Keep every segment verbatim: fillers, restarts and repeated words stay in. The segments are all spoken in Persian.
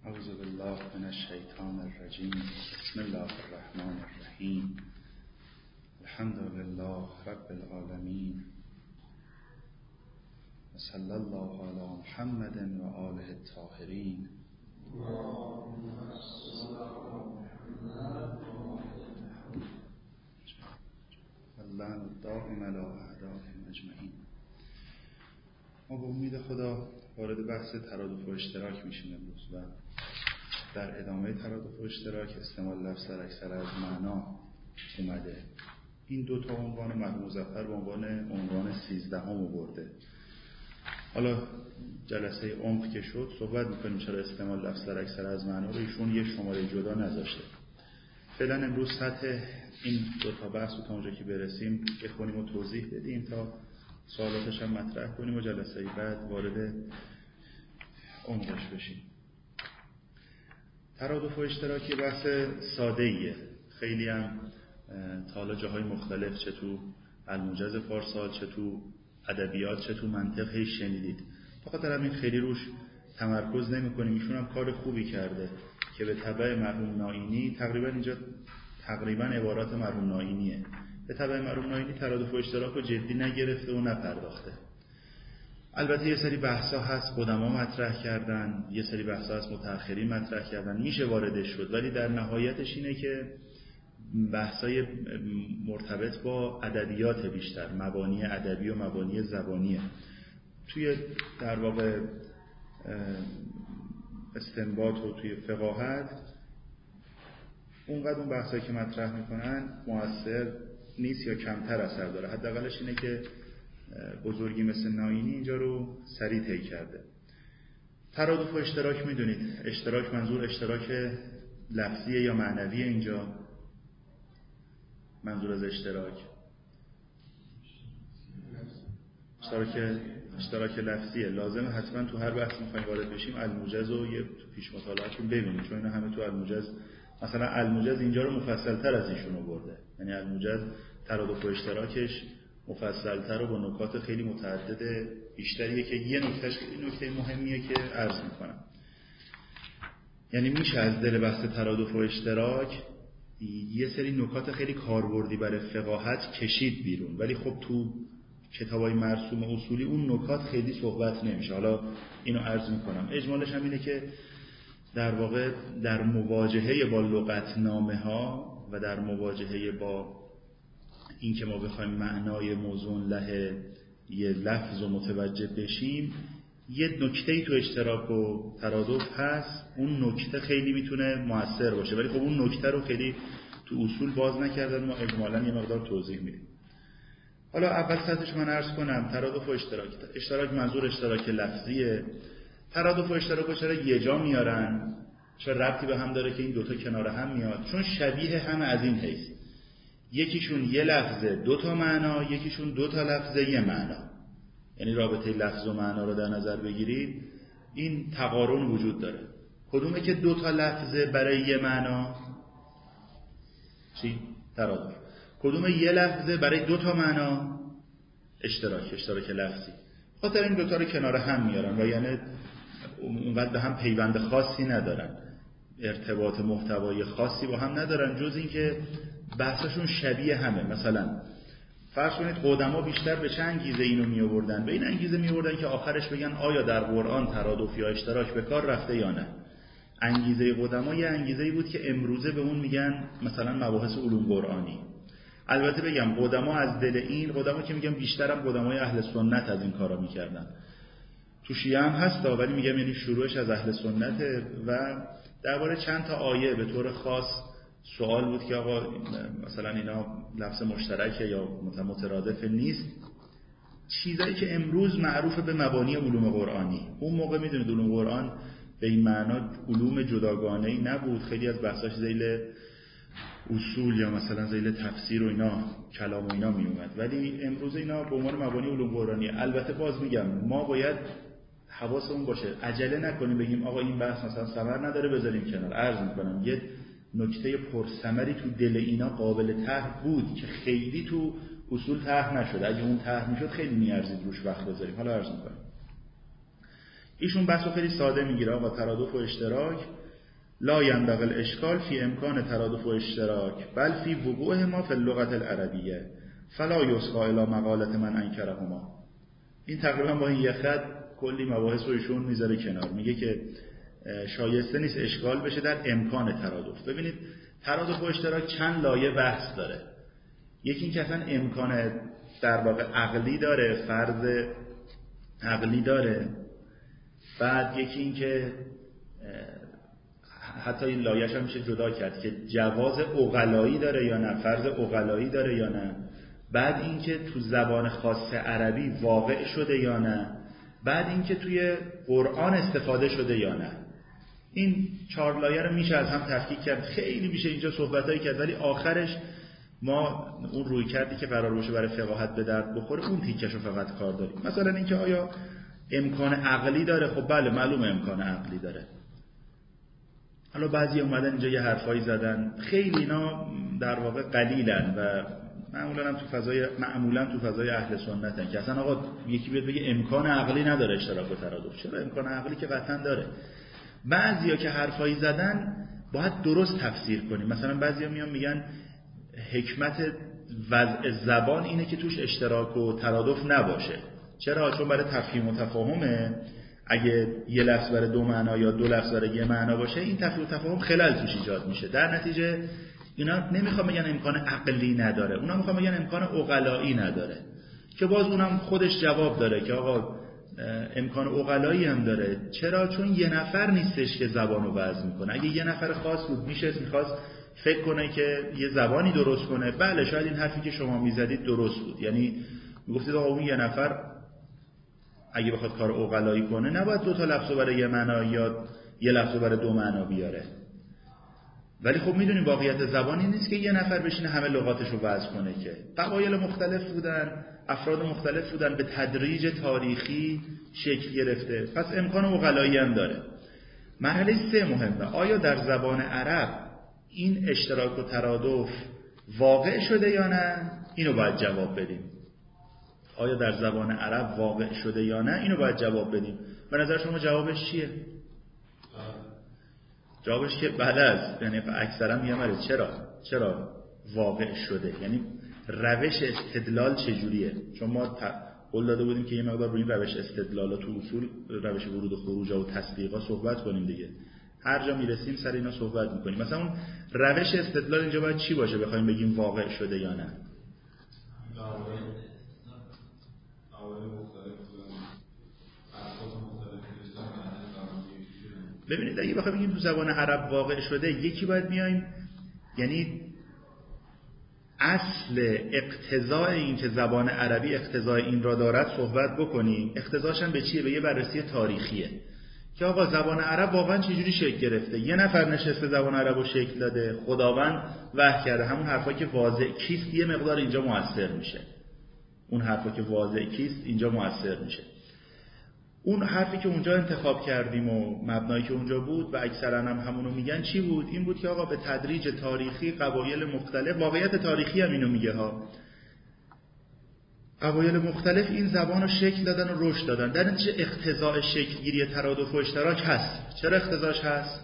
اعوذ بالله من الشیطان الرجیم. بسم الله الرحمن الرحیم. الحمد لله رب العالمین و صلی الله علی محمد و آله الطاهرین. اللهم الدائم علی اعدائهم اجمعین. ما به امید خدا وارد بحث ترادف و اشتراک میشیم امروز و در ادامه ترادف و اشتراک استعمال لفظ در اکثر از معنا اومده. این دو تا عنوان مرحوم مظفر به عنوان عنوان سیزدهم آورده. حالا جلسه عمق که شد صحبت میکنیم چرا استعمال لفظ در اکثر از معنا رو ایشون یه شماره جدا نذاشته. فعلا امروز سطح این دو تا بحث رو تا اونجا که برسیم بخونیم و توضیح بدیم تا سوالاتش هم مطرح کنیم و جلسه بعد وارد عمقش بشیم. ترادف و اشتراکی بحث ساده ایه. خیلی هم تا حالا جاهای مختلف چه تو الموجز پارسال چه تو ادبیات چه تو منطق هی شنیدید. بخاطر همین خیلی روش تمرکز نمی کنیم. ایشون هم کار خوبی کرده که به تبع مرحوم نائینی تقریبا اینجا تقریبا عبارات مرحوم نائینیه. به تبع مرحوم نائینی ترادف و اشتراک رو جدی نگرفته و نپرداخته. البته یه سری بحثا هست قدما مطرح کردن، یه سری بحثا هست متأخرین مطرح کردن، میشه واردش شد، ولی در نهایتش اینه که بحثای مرتبط با ادبیات بیشتر، مبانی ادبی و مبانی زبانیه. توی در واقع استنباط و توی فقاهت اونقدر اون بحثایی که مطرح میکنن مؤثر نیست یا کمتر اثر داره. حداقلش اینه که بزرگی مثل نائینی اینجا رو سریع طی کرده. ترادف و اشتراک میدونید اشتراک منظور اشتراک لفظیه یا معنویه. اینجا منظور از اشتراک اشتراک اشتراک لفظیه. لازمه حتما تو هر بحث میخوایم وارد بشیم الموجز رو یه تو پیش مطالعاتون ببینید، چون اینا همه تو الموجز. مثلا الموجز اینجا رو مفصل‌تر از ایشون آورده، یعنی الموجز ترادف و اشتراکش مفصل‌تر و با نکات خیلی متعدد بیشتریه که یه نکتهش خیلی نکته مهمیه که عرض میکنم. یعنی میشه از دل بحث ترادف و اشتراک یه سری نکات خیلی کاربردی برای فقاهت کشید بیرون، ولی خب تو کتابای مرسوم اصولی اون نکات خیلی صحبت نمیشه. حالا اینو عرض میکنم. اجمالش هم اینه که در واقع در مواجهه با لغتنامه ها و در مواجهه با این که ما بخوایم معنای موزون له یه لفظ رو متوجه بشیم، یه نکته‌ای تو اشتراک و ترادف هست. اون نکته خیلی میتونه مؤثر باشه، ولی خب اون نکته رو خیلی تو اصول باز نکردن. ما اجمالاً یه مقدار توضیح میدیم. حالا اول سطحش من عرض کنم ترادف و اشتراک. اشتراک منظور اشتراک لفظیه. ترادف و اشتراک رو چرا یه جا میارن؟ چه ربطی به هم داره که این دوتا کنار هم میاد؟ چون شبیه هم از این حیث. یکیشون یه لفظه دو تا معنا، یکیشون دو تا لفظه یه معنا. یعنی رابطه لفظ و معنا رو در نظر بگیرید این تقارن وجود داره. کدومه که دو تا لفظه برای یه معنا؟ چی؟ ترادف. کدومه یه لفظه برای دو تا معنا؟ اشتراک، اشتراک لفظی. خاطر این دوتا رو کنار هم میارن و یعنی اونقدر به هم پیوند خاصی ندارن، ارتباط محتوای خاصی با هم ندارن، جز این که بحثشون شبیه همه. مثلا فرض کنید قدما بیشتر به چه انگیزه اینو می آوردن؟ به این انگیزه می آوردن که آخرش بگن آیا در قرآن ترادف یا اشتراک به کار رفته یا نه. انگیزه قدما یه انگیزه‌ای بود که امروزه به اون میگن مثلا مباحث علوم قرآنی. البته بگم قدما از دل این قدما که میگم بیشترم قدمای اهل سنت از این کارا میکردن. تو شیعه هم هستا، ولی میگم یعنی شروعش از اهل سنته. و درباره چند تا آیه به طور خاص سوال بود که آقا مثلا اینا لفظ مشترکه یا مترادف نیست. چیزایی که امروز معروف به مبانی علوم قرآنی. اون موقع میدونید علوم قرآن به این معنا علوم جداگانه‌ای نبود. خیلی از بحثاش ذیل اصول یا مثلا ذیل تفسیر و اینا کلام و اینا می اومد، ولی امروز اینا به عنوان مبانی علوم قرآنی. البته باز میگم ما باید حواسمون باشه عجله نکنیم بگیم آقا این بحث مثلا ثمر نداره بذاریم کنار. عرض میکنم یه نکته پرثمری تو دل اینا قابل طرح بود که خیلی تو اصول طرح نشد. اگه اون طرح میشد خیلی میارزید روش وقت بذاریم. حالا عرض میکنم ایشون بحثو خیلی ساده میگیره، آقا ترادف و اشتراک لا ينبغي الاشکال فی امکان ترادف و اشتراک بل فی وقوع ما فی اللغة العربیه فلا یسقى الی مقالة من انکرهما. این تقریبا با این یه خط کلی مباحث رو ایشون میذاره کنار، میگه که شایسته نیست اشکال بشه در امکان ترادف. ببینید ترادف و اشتراک چند لایه بحث داره. یکی این که اصلا امکان در واقع عقلی داره، فرض عقلی داره. بعد یکی این که حتی این لایه‌اش هم میشه جدا کرد که جواز عقلایی داره یا نه، فرض عقلایی داره یا نه. بعد این که تو زبان خاص عربی واقع شده یا نه. بعد این که توی قرآن استفاده شده یا نه. این چهار لایه رو میشه از هم تفکیک کرد. خیلی میشه اینجا صحبتایی کرد، ولی آخرش ما اون روی کردی که قرار باشه برای فقاهت به درد بخوره اون تیکشو فقط کار داریم. مثلا اینکه آیا امکان عقلی داره؟ خب بله معلومه امکان عقلی داره. حالا بعضی اومدن اینجا یه حرفایی زدن، خیلی اینا در واقع قلیلن و معمولا هم تو فضای معمولا تو فضای اهل سنتن که اصلا آقا یکی بیاد بگه امکان عقلی نداره اشتراک و ترادف. چرا امکان عقلی که قطعا داره. بعضیا که حرفایی زدن باید درست تفسیر کنیم. مثلا بعضیا میان میگن حکمت وضع زبان اینه که توش اشتراک و ترادف نباشه. چرا؟ چون برای تفهیم و تفاهمه. اگه یه لفظ برای دو معنا یا دو لفظ برای یه معنا باشه این تفهیم و تفاهم خلل توش ایجاد میشه. در نتیجه اینا نمیخوام بگن امکان عقلی نداره، اونا میخوام بگن امکان عقلایی نداره، که باز اونم خودش جواب داره که آقا امکان عقلایی هم داره. چرا؟ چون یه نفر نیستش که زبانو وضع میکنه. اگه یه نفر خاص بود میشه میخواست فکر کنه که یه زبانی درست کنه، بله شاید این حرفی که شما میزدید درست بود. یعنی میگفتید آقا اون یه نفر اگه بخواد کار عقلایی کنه نباید دو تا لفظو برای یه معنا یا یه لفظو برای دو معنا بیاره. ولی خب میدونیم واقعیت زبانی نیست که یه نفر بشینه همه لغاتشو وضع کنه، که قبایل مختلف بودن، افراد مختلف بودن، به تدریج تاریخی شکل گرفته. پس امکان عقلایی هم داره. مرحله سه مهمه. آیا در زبان عرب این اشتراک و ترادف واقع شده یا نه؟ اینو باید جواب بدیم. آیا در زبان عرب واقع شده یا نه؟ اینو باید جواب بدیم. به نظر شما جوابش چیه؟ جوابش که بله است. یعنی اکثرا میگن چرا؟ چرا واقع شده؟ یعنی روش استدلال چجوریه؟ چون ما قول داده بودیم که یه مقدار روی این روش استدلالات و اصول روش ورود و خروج و تطبیقا صحبت کنیم دیگه. هر جا میرسیم سر اینا صحبت میکنیم. مثلا اون روش استدلال اینجا باید چی باشه بخوایم بگیم واقع شده یا نه؟ ببینید اگه بخوایم بگیم تو زبان عرب واقع شده، یکی باید میایم یعنی اصل اقتضاء این که زبان عربی اقتضای این را دارد صحبت بکنیم. اقتضاش هم به چیه؟ به یه بررسی تاریخیه که آقا زبان عرب واقعا چجوری شکل گرفته. یه نفر نشسته زبان عرب رو شکل داده، خداوند وحی کرده. همون حرفا که واضح کیست یه مقدار اینجا مؤثر میشه. اون حرفا که واضح کیست اینجا مؤثر میشه. اون حرفی که اونجا انتخاب کردیم و مبنایی که اونجا بود و اکثرا هم همونو میگن چی بود؟ این بود که آقا به تدریج تاریخی قبایل مختلف، واقعیت تاریخی هم اینو میگه ها، قبایل مختلف این زبان رو شکل دادن و رشد دادن. در نتیجه اقتضاء شکل گیری ترادف و اشتراک هست. چرا اقتضاش هست؟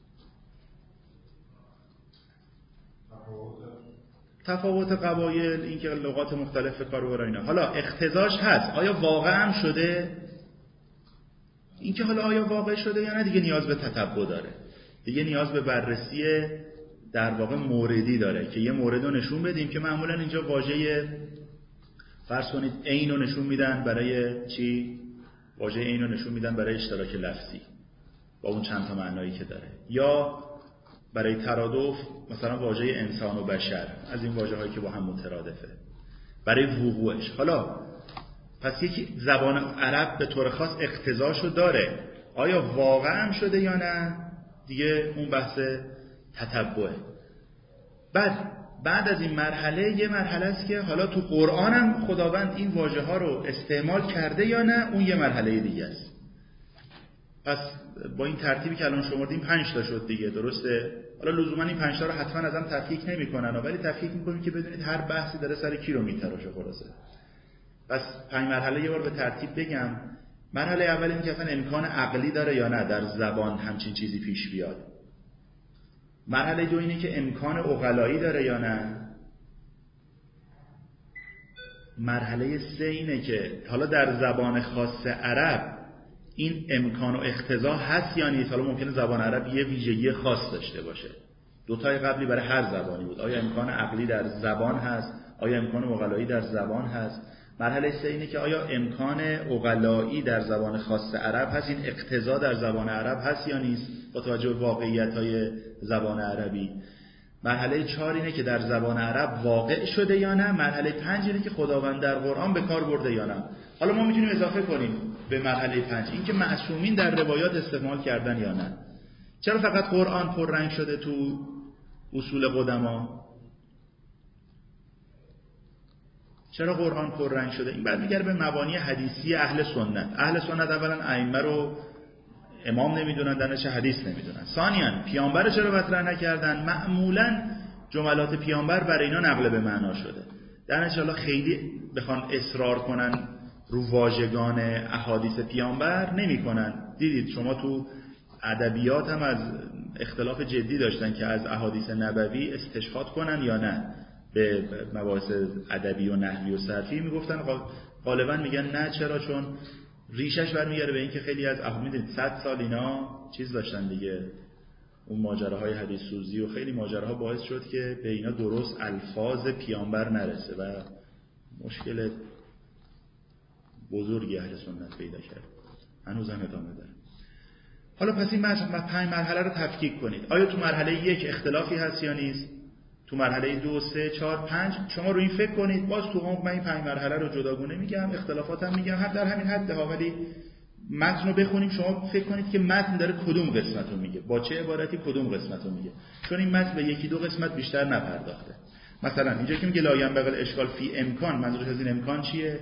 تفاوت قبایل، این که لغات مختلف کار و اینا. حالا اقتضاش هست. آیا واقعا هم شده؟ این که حالا آیا واقع شده یا نه دیگه نیاز به تتبع داره. دیگه نیاز به بررسی در واقع موردی داره که یه مورد رو نشون بدیم که معمولا اینجا واژه فرض کنید عین رو نشون میدن برای چی؟ واژه عین رو نشون میدن برای اشتراک لفظی با اون چند تا معنایی که داره. یا برای ترادف مثلا واژه انسان و بشر، از این واژه‌هایی که با هم مترادفه برای وقوعش. حالا پس یکی زبان عرب به طور خاص اقتضاشو داره. آیا واقعا شده یا نه؟ دیگه اون بحث تتبعه. بعد بعد از این مرحله یه مرحله است که حالا تو قرآن هم خداوند این واژه ها رو استعمال کرده یا نه، اون یه مرحله دیگه است. پس با این ترتیبی که الان شمردیم پنج تا شد دیگه، درسته؟ حالا لزوما این پنج تا رو حتما ازم تفکیک نمی‌کنن، ولی تفکیک می‌کنیم که بدونید هر بحثی داره سر کی رو می‌تراشه. خلاصه پس پنج مرحله یه بار به ترتیب بگم. مرحله اول این که اصلا امکان عقلی داره یا نه در زبان همچین چیزی پیش بیاد. مرحله دو اینه که امکان عقلایی داره یا نه. مرحله سه اینه که حالا در زبان خاص عرب این امکان و اقتضا هست یا نیست. حالا ممکنه زبان عرب یه ویژگی خاص داشته باشه. دوتای قبلی برای هر زبانی بود. آیا امکان عقلی در زبان هست؟ آیا امکان عقلایی در زبان هست؟ مرحله سه اینه که آیا امکان عقلایی در زبان خاص عرب هست، این اقتضا در زبان عرب هست یا نیست با توجه به واقعیت‌های زبان عربی. مرحله چهار اینه که در زبان عرب واقع شده یا نه. مرحله پنج اینه که خداوند در قرآن به کار برده یا نه. حالا ما میتونیم اضافه کنیم به مرحله پنج این که معصومین در روایات استعمال کردن یا نه. چرا فقط قرآن پررنگ شده تو اصول قدما؟ چرا قرآن پررنگ شده؟ این بعد میگره به مبانی حدیثی اهل سنت. اهل سنت اولا ائمه رو امام نمیدونن، درنش حدیث نمیدونن. ثانیاً پیامبر چرا مطرح نکردن؟ معمولاً جملات پیامبر برای اینا نقل به معنا شده. درنش حالا خیلی بخوان اصرار کنن رو واژگان احادیث پیامبر نمیکنن. دیدید شما تو ادبیات هم از اختلاف جدی داشتن که از احادیث نبوی استشهاد کنن یا نه. به مباحث ادبی و نحوی و صرفی میگفتن، غالبا میگن نه. چرا؟ چون ریشش برمیگره به این که خیلی از احادیث میدونید صد سال اینا چیز داشتن دیگه، اون ماجراهای حدیث سوزی و خیلی ماجراها باعث شد که به اینا درست الفاظ پیامبر نرسه و مشکل بزرگی اهل سنت پیدا کرد. هنوز هم ادامه داره. حالا پس این پنج مرحله رو تفکیک کنید. آیا تو مرحله یک اختلافی هست یا نیست؟ تو مرحله دو، سه، چهار، پنج شما رو این فکر کنید. باز تو عمق من این پنج مرحله رو جداگونه میگم، اختلافات هم میگم، هم در همین حد ها. ولی متن رو بخونیم شما فکر کنید که متن داره کدوم قسمت رو میگه، با چه عبارتی کدوم قسمت رو میگه، چون این متن به یکی دو قسمت بیشتر نپرداخته. مثلا اینجا که میگه لا ینبغی الاشکال فی امکان، منظورش از این امکان چیه؟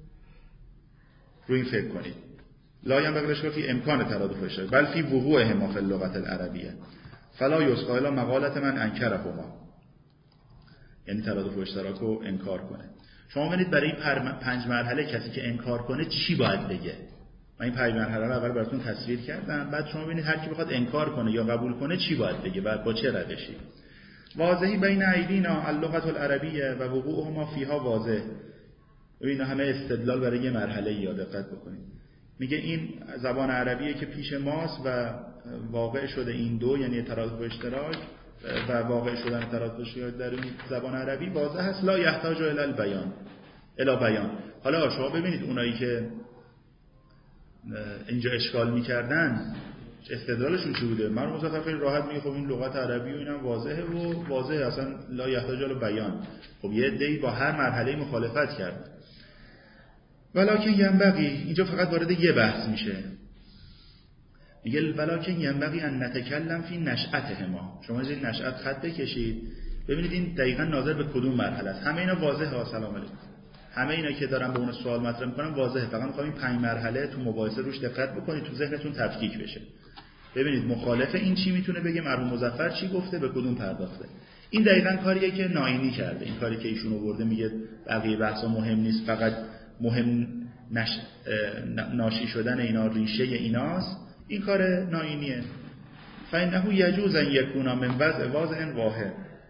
رو این فکر کنید. لا ینبغی الاشکال فی امکان ترادف اشتراک بل فی وقوعهما فی اللغة العربیه فلا یسقى الا مقالة من انکرهما، یعنی ترادف و اشتراک رو انکار کنه. شما ببینید برای این پنج مرحله کسی که انکار کنه چی باید بگه. من این پنج مرحله رو اول براتون تصویر کردم، بعد شما ببینید هر کی بخواد انکار کنه یا قبول کنه چی باید بگه و با چه روشی. واضحی بین ایدینا اللغة العربیه و وقوعهما فیها واضح. اینا همه استدلال برای یه مرحله یا دقت بکنید. میگه این زبان عربیه که پیش ماست و واقع شده این دو، یعنی ترادف و اشتراک و واقع شدن ترادف و اشتراک در این زبان عربی واضح است. لا یحتاج الی البیان الی بیان. حالا شما ببینید اونایی که اینجا اشکال میکردن استدلالشون چی بوده؟ من مصطفی خیلی راحت میگه خب این لغت عربی و اینم واضحه و واضحه اصلا لا یحتاج الی بیان. خب یه عده‌ای با هر مرحله مخالفت کردن. ولکن ینبغی، اینجا فقط وارد یه بحث میشه، میگه ولکن ینبغی ان نتکلم فی نشأتهما. شما از این نشأت خط بکشید ببینید این دقیقاً ناظر به کدوم مرحله است. همه اینا واضحه. سلام علیکم. همه اینا که دارم به اون سوال مطرح میکنم واضحه. فقط میخوام این پنج مرحله تو مباحثه روش دقت بکنید، تو ذهنتون تفکیک بشه. ببینید مخالف این چی میتونه بگه، مرحوم مظفر چی گفته، به کدوم پرداخته. این دقیقاً کاریه که ناینی کرده. این کاری که ایشون آورده میگه بقیه بحثا مهم نیست، فقط مهم نش... ناشی شدن اینا ریشه ایناست. این کار ناینیه. فإنه یجوز ان یکون من وضع واضع واحد.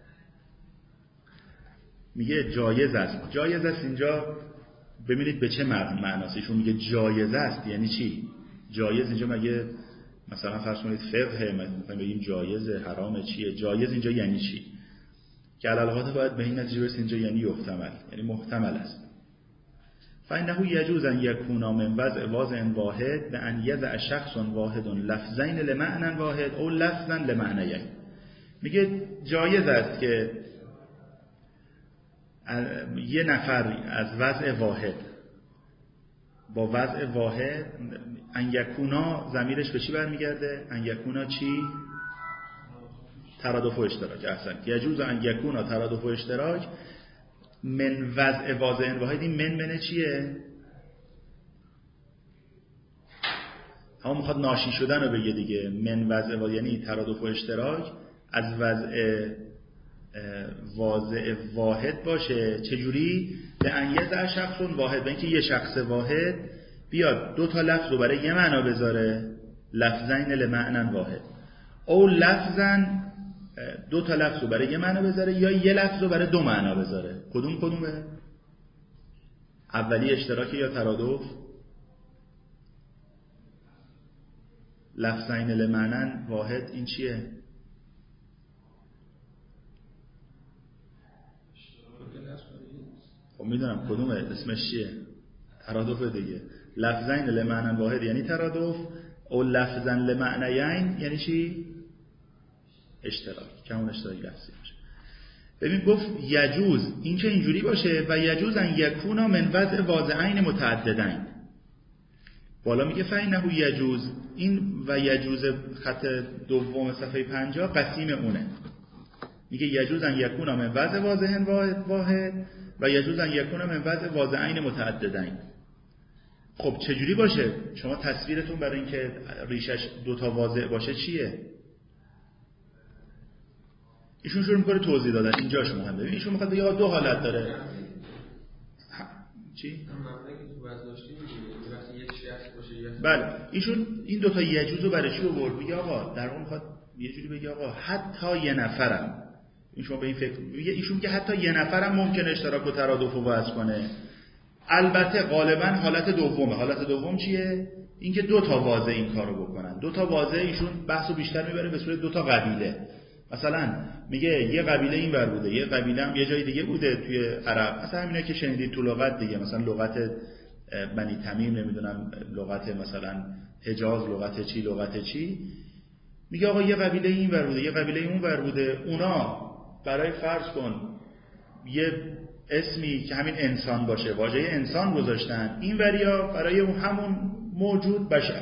میگه جایز است. جایز است اینجا ببینید به چه معناست. ایشون میگه جایز است یعنی چی؟ جایز اینجا مگه مثلا فرض کنید فقه، مثلا بگیم جایزه، حرامه، چیه؟ جایز اینجا یعنی چی؟ که علالحاضر باید به این نتیجه برسید اینجا یعنی یحتمل، یعنی محتمل است. فإنه يجوز أن يكون من وضع واضع واحد بأن يضع شخص واحد لفظين لمعنى واحد أو لفظا لمعنيين. میگه جایز است که یه نفر از وضع واحد با وضع واحد، ان یکونا ضمیرش به چی برمیگرده؟ ان یکونا چی؟ ترادف و اشتراک. احسن. یجوز ان یکونا ترادف و اشتراک من وضع واضع واحد. این من منه چیه؟ همون میخواد ناشی شدن رو بگه دیگه. من وضع واضع یعنی ترادف و اشتراک از وضع واضع واحد باشه. چجوری؟ به ان یضع شخص واحد، به اینکه یه شخص واحد بیاد دو تا لفظ رو برای یه معنا بذاره، لفظین لمعنى واحد، او لفظن دو تا لفظ رو برای یه معنا بذاره یا یه لفظ رو برای دو معنا بذاره. کدوم کدومه؟ اولی اشتراکی یا ترادف؟ لفظین لمعنى واحد این چیه؟ خب میدونم کدومه، اسمش چیه؟ ترادف دیگه. لفظین لمعنى واحد یعنی ترادف، او لفظن لمعنیین یعنی چی؟ اشتراک، کمون اشتراک لفظی باشه. ببین گفت یجوز این که اینجوری باشه و یجوز ان یکونا من وضع واضعین متعددین. بالا میگه فینه یجوز، این و یجوز خط دوم صفحه پنجاه قسیم اونه. میگه یجوز ان یکونا من وضع واضعین واحد و یجوز ان یکونا من وضع واضعین متعددین. خب چجوری باشه؟ شما تصویرتون برای اینکه ریشش دوتا واضع باشه چیه؟ ایشون شروع میکنه توضیح دادن، اینجاش مهمه. ببین ایشون میخواد بگه دو حالت داره. چی؟ بله ایشون این دوتا یجوز رو برای چی آورد؟ میگه آقا در اون میخواد یه جوری بگه آقا حتی یه نفرم، این شما به این فکر میگه، ایشون که حتی یه نفرم ممکنه اشتراک و ترادف رو باز کنه. البته غالبا حالت دومه. حالت دوم چیه؟ اینکه دو تا واضع این کارو بکنن. دو تا واضع ایشون بحثو بیشتر میبره به صورت دو تا قبیله. مثلا میگه یه قبیله این ور بوده، یه قبیله هم یه جای دیگه بوده توی عرب. مثلا همینا که شنیدید تو لغت دیگه، مثلا لغت بنی تمیم، نمیدونم لغت مثلا حجاز، لغت چی لغت چی. میگه آقا یه قبیله این ور بوده، یه قبیله اون ور بوده. اونا برای فرض کن یه اسمی که همین انسان باشه، واژه انسان گذاشتن، این وریا برای همون موجود بشر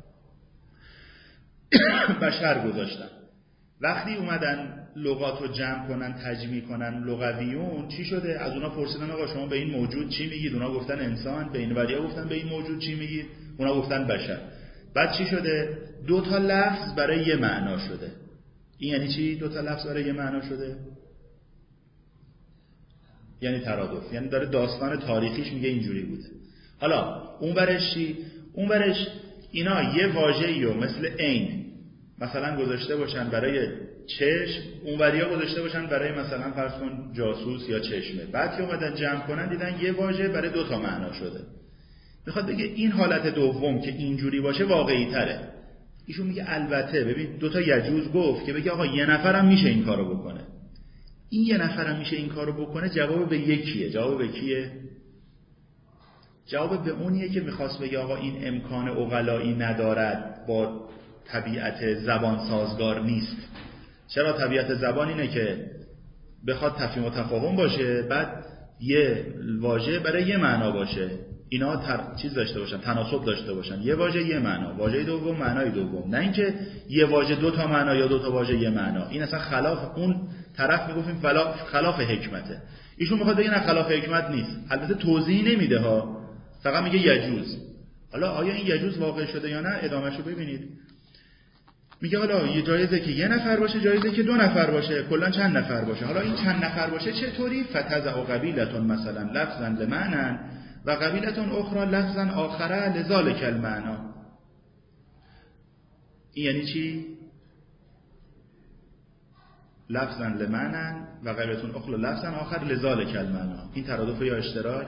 بشر گذاشتن. وقتی اومدن لغات رو جمع کنن، تجمیع کنن، لغویون چی شده؟ از اونا پرسیدن آقا شما به این موجود چی میگید؟ اونا گفتن انسان. به این وریا گفتن به این موجود چی میگید؟ اونا گفتن بشر. بعد چی شده؟ دو تا لفظ برای یه معنا شده. این یعنی چی؟ دو تا لفظ برای یه معنا شده یعنی ترادف. یعنی داره داستان تاریخیش میگه اینجوری بوده. حالا اون برش چی؟ اون برش اینا یه واژه‌ای رو مثل عین مثلا گذاشته باشن برای چشم، اون وریا گذاشته باشن برای مثلا فرض کن جاسوس یا چشمه. بعد که اومدن جمع کنن دیدن یه واژه برای دو تا معنا شده. میخواد بگه این حالت دوم که اینجوری باشه واقعی تره. ایشون میگه البته ببین دو تا یجوز گفت که بگه آقا یه نفرم میشه این کارو بکنه. این یه نفرم میشه این کارو بکنه جواب به یکیه. جواب به کیه؟ جواب به اونیه که میخواست بگه آقا این امکان عقلایی ندارد، با طبیعت زبان سازگار نیست. چرا؟ طبیعت زبان اینه که بخواد تفهیم و تفاهم باشه، بعد یه واژه برای یه معنا باشه، اینا تر... چیز داشته باشن، تناسب داشته باشن. یه واژه یه معنا، واژه دوم معنای دوم، نه اینکه یه واژه دو تا معنا یا دو تا واژه یه معنا. این اصلا خلاف اون طرف میگفتیم خلاف حکمته. ایشون میخواد بگه نه خلاف حکمت نیست. البته توضیح نمیده ها، فقط میگه یجوز. حالا آیا این یجوز واقع شده یا نه؟ ادامهشو ببینید. میگه حالا یه جایزه که یه نفر باشه، جایزه که دو نفر باشه، کلا چند نفر باشه. حالا این چند نفر باشه چطوری؟ فتزع قبیلتون مثلا لفظا لمعنى و قبیلتون اخرى لفظا آخره لذالک المعنى. این یعنی چی؟ لفظا لمعنى و قبیلتون اخرى لفظا آخر لذالک المعنى. این ترادف یا اشتراک؟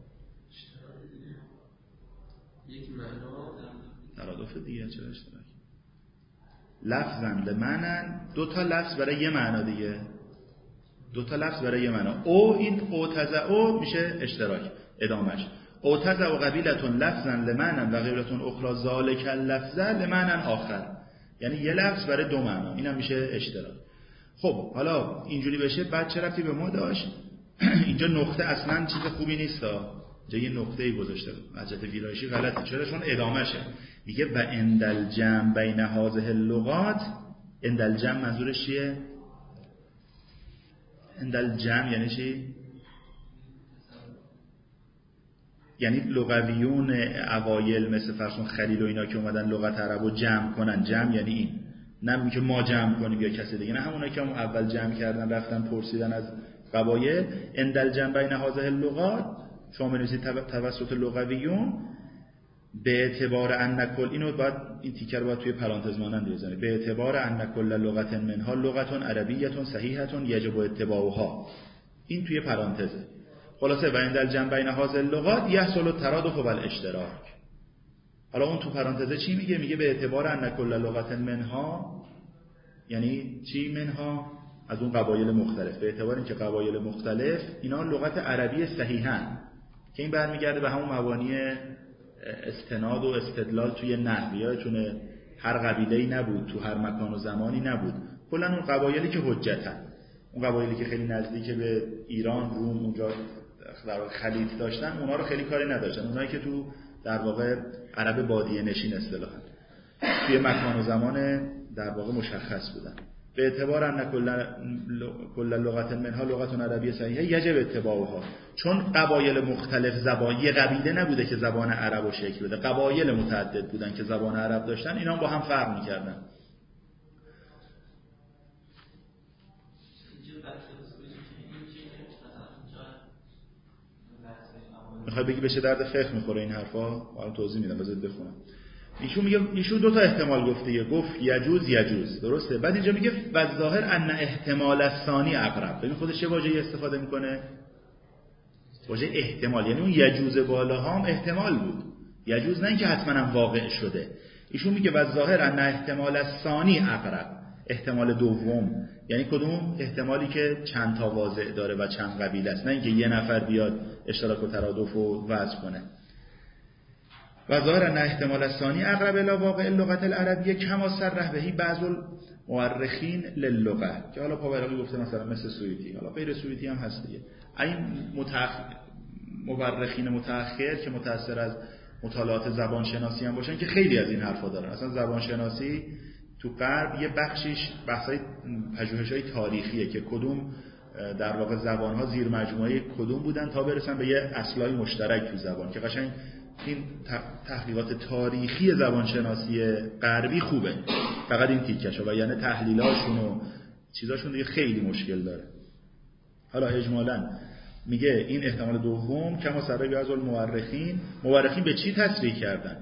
یک معنا ترادف دیگه. چرا اشتراک؟ لفظا لمعنى، دو تا لفظ برای یه معنا دیگه، دو تا لفظ برای یه معنا. او این اوتزعو میشه اشتراک. ادامش اوتزعو قبیلتون لفظا لمعنى و قبیلتون اخرى ذالک اللفظ لمعنى آخر. یعنی یه لفظ برای دو معنا، اینم میشه اشتراک. خب حالا اینجوری بشه بعد چه ربطی به ما داشت؟ اینجا نقطه اصلا چیز خوبی نیست ها. اینجا یه نقطه‌ای گذاشته وجهت ویرایشی غلطه. چرا؟ چون ادامشه. میگه و اندل جمع بین هذه اللغات. اندل جمع منظورش چیه؟ اندل جمع یعنی چی؟ یعنی لغویون اوایل مثل فرسون خلیل و اینا که اومدن لغت عربو جمع کنن. جمع یعنی این، نه میگه ما جمع کنیم یا کسی دیگه، نه همونایی که هم اول جمع کردن رفتن پرسیدن از قبایل. اندل جمع بین هذه اللغات شما بنویسید توسط لغویون. به اعتبار ان کل، اینو بعد این تیکر رو باید توی پرانتز مانند بزنید، به اعتبار ان کل لغت منها لغت عربیه صحیحه یجب اتباعها، این توی پرانتزه. خلاصه و عند الجمع بین هذه اللغات یحصل الترادف والاشتراک. حالا اون تو پرانتزه چی میگه؟ میگه به اعتبار ان کل لغت منها، یعنی چی منها؟ از اون قبایل مختلف، به اعتبار اینکه قبایل مختلف اینا لغت عربی صحیحن، که این برمیگرده به همون مبانی استناد و استدلال توی نحو. یادتونه هر قبیله‌ای نبود، تو هر مکان و زمانی نبود، کلا اون قبایلی که حجتن، اون قبایلی که خیلی نزدیک به ایران، روم، اونجا در واقع خلیط داشتن، اونا رو خیلی کاری نداشتن. اونایی که تو در واقع عرب بادیه نشین اصطلاحاً توی مکان و زمان در واقع مشخص بودن. به اعتبار ان کل لغت منها لغت عربی صحیحه یجب اتباعها، چون قبایل مختلف زبان، یه قبیله نبوده که زبان عرب رو شکل بده، قبایل متعدد بودن که زبان عرب داشتن، اینا با هم فرق می‌کردن. میخوای بگی بشه درد فقه میخوره این حرفا؟ حالا توضیح میدم، بذارید بخونم. ایشون میگه، ایشون دو تا احتمال گفته، یه گفت یجوز یجوز، درسته؟ بعد اینجا میگه و ظاهر ان احتمال الثانی اقرب. ببین خودش چه واژه‌ای استفاده میکنه؟ واژه احتمال، یعنی اون یجوز بالاها هم احتمال بود، یجوز نه اینکه حتما هم واقع شده. ایشون میگه و ظاهر ان احتمال الثانی اقرب، احتمال دوم، یعنی کدوم؟ احتمالی که چند تا واضع داره و چند قبیله است، نه اینکه یه نفر بیاد اشتراک و ترادف و وضع کنه. و ظاهر ان احتمال الثانی اقرب الی واقع اللغت العربیه کما صرح به بعض المؤرخین للغه، که حالا پاورقی گفته مثلا مثل سویتی، حالا غیر سویتی هم هست دیگه. این متأخر مورخین متأخر که متأثر از مطالعات زبان شناسی هم باشن، که خیلی از این حرفا دارن. اصلا زبان شناسی تو غرب یه بخشیش بحثای پژوهش‌های تاریخیه که کدوم در واقع زبان‌ها زیر مجموعه کدوم بودن تا برسن به یه اصلای مشترک تو زبان، که قشنگ این تحقیقات تاریخی زبانشناسی غربی خوبه، فقط این تیکشو و یعنی تحلیلاشون و چیزاشون دیگه خیلی مشکل داره. حالا اجمالاً میگه این احتمال دوم کما صرح بعض المؤرخین، مورخین به چی تصریح کردن؟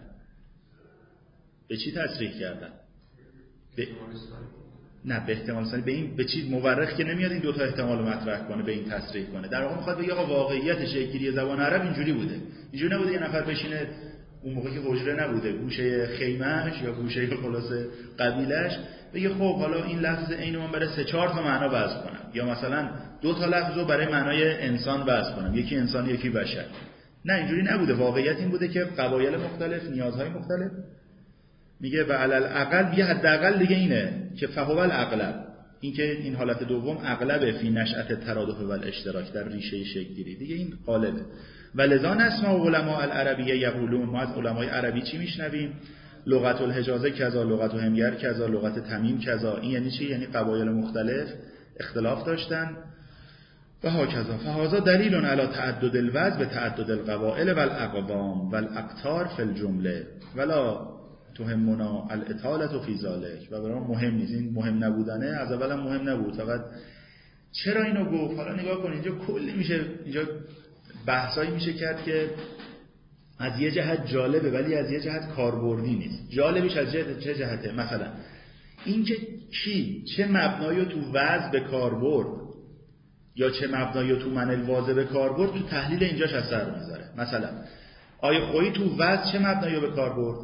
به چی تصریح کردن؟ به... نه به احتمال ثانی، به این به چی؟ مورخ که نمیاد این دو تا احتمال رو مطرح کنه به این تصریح کنه، در واقع میخواد بگه آقا واقعیت شکل‌گیری زبان عرب اینجوری بوده. اینجوری نبوده یه نفر بشینه اون موقع که حجره نبوده، گوشه خیمه‌اش یا گوشه خلاصه قبیله‌اش بگه خب حالا این لفظ عین من برای سه چهار تا معنا وضع کنم، یا مثلا دو تا لفظ رو برای معنای انسان وضع کنم، یکی انسان یکی بشر. نه اینجوری نبوده. واقعیت این بوده که قبایل مختلف، نیازهای مختلف، میگه و علل اقل، یه حداقل دیگه اینه که فهو الاغلب، این که این حالت دوم اغلب فی نشأت الترادف و الاشتراک، در ریشه شکل گیری دیگه این غالبه. ولذا نسمع علماء العربیه یقولون، ما از علمای عربی چی میشنویم؟ لغت الحجازه کذا، لغت همگر کذا، لغت تمیم کذا. این یعنی چی؟ یعنی قبایل مختلف اختلاف داشتن و ها کذا. فهذا دلیل علی تعدد الوضع به تعدد القبائل و الاقوام و الاقطار فی الجمله ولا تهمنا الاطاله فی ذلک. و برام مهم نیست، این مهم نبودنه از اول هم مهم نبود، فقط چرا اینو گفت. حالا نگاه کن اینجا کلی میشه، اینجا بحثایی میشه کرد که از یه جهت جالبه ولی از یه جهت کاربردی نیست. جالبش از جهت چه جهته؟ مثلا اینکه کی چه مبنایی تو وضع به کار برد یا چه مبنایی تو من الواضع به کار برد، تو تحلیل اینجاش اثر میذاره. مثلا آیه خویی تو وضع چه مبنایی به کار برد؟